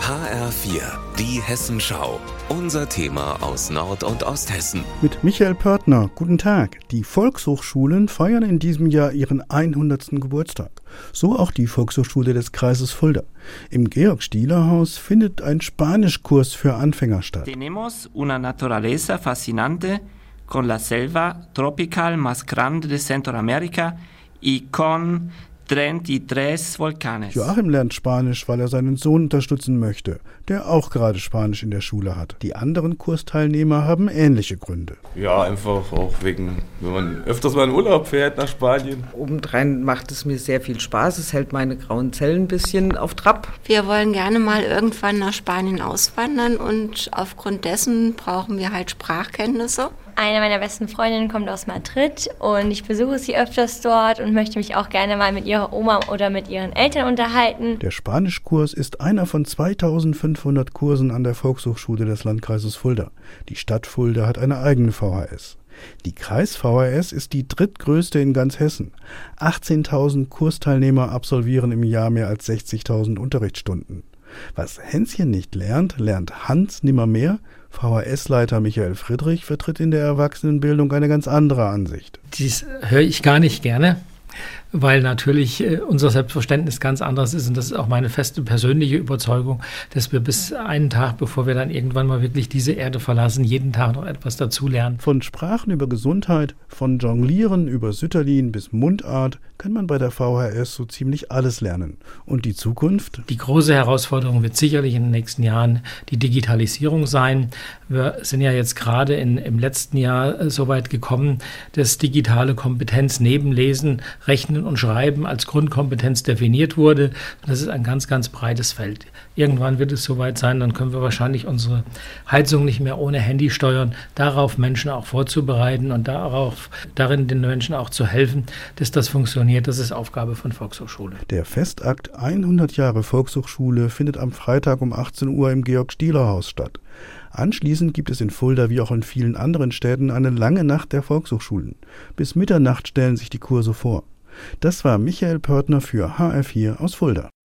HR4, die Hessenschau. Unser Thema aus Nord- und Osthessen. Mit Michael Pörtner. Guten Tag. Die Volkshochschulen feiern in diesem Jahr ihren 100. Geburtstag. So auch die Volkshochschule des Kreises Fulda. Im Georg-Stieler-Haus findet ein Spanischkurs für Anfänger statt. Tenemos una naturaleza fascinante con la selva tropical más grande de Centroamérica y con 33 Volcanes. Joachim lernt Spanisch, weil er seinen Sohn unterstützen möchte, der auch gerade Spanisch in der Schule hat. Die anderen Kursteilnehmer haben ähnliche Gründe. Ja, einfach auch wegen, wenn man öfters mal in Urlaub fährt nach Spanien. Obendrein macht es mir sehr viel Spaß. Es hält meine grauen Zellen ein bisschen auf Trab. Wir wollen gerne mal irgendwann nach Spanien auswandern und aufgrund dessen brauchen wir halt Sprachkenntnisse. Eine meiner besten Freundinnen kommt aus Madrid und ich besuche sie öfters dort und möchte mich auch gerne mal mit ihrer Oma oder mit ihren Eltern unterhalten. Der Spanischkurs ist einer von 2500 Kursen an der Volkshochschule des Landkreises Fulda. Die Stadt Fulda hat eine eigene VHS. Die Kreis-VHS ist die drittgrößte in ganz Hessen. 18.000 Kursteilnehmer absolvieren im Jahr mehr als 60.000 Unterrichtsstunden. Was Hänschen nicht lernt, lernt Hans nimmermehr. VHS-Leiter Michael Friedrich vertritt in der Erwachsenenbildung eine ganz andere Ansicht. Dies höre ich gar nicht gerne, weil natürlich unser Selbstverständnis ganz anders ist. Und das ist auch meine feste persönliche Überzeugung, dass wir bis einen Tag, bevor wir dann irgendwann mal wirklich diese Erde verlassen, jeden Tag noch etwas dazulernen. Von Sprachen über Gesundheit, von Jonglieren über Sütterlin bis Mundart kann man bei der VHS so ziemlich alles lernen. Und die Zukunft? Die große Herausforderung wird sicherlich in den nächsten Jahren die Digitalisierung sein. Wir sind ja jetzt gerade im letzten Jahr so weit gekommen, dass digitale Kompetenz neben Lesen, Rechnen und Schreiben als Grundkompetenz definiert wurde. Das ist ein ganz, ganz breites Feld. Irgendwann wird es soweit sein, dann können wir wahrscheinlich unsere Heizung nicht mehr ohne Handy steuern. Darauf Menschen auch vorzubereiten und darin den Menschen auch zu helfen, dass das funktioniert. Das ist Aufgabe von Volkshochschule. Der Festakt 100 Jahre Volkshochschule findet am Freitag um 18 Uhr im Georg-Stieler-Haus statt. Anschließend gibt es in Fulda wie auch in vielen anderen Städten eine lange Nacht der Volkshochschulen. Bis Mitternacht stellen sich die Kurse vor. Das war Michael Pörtner für HR4 aus Fulda.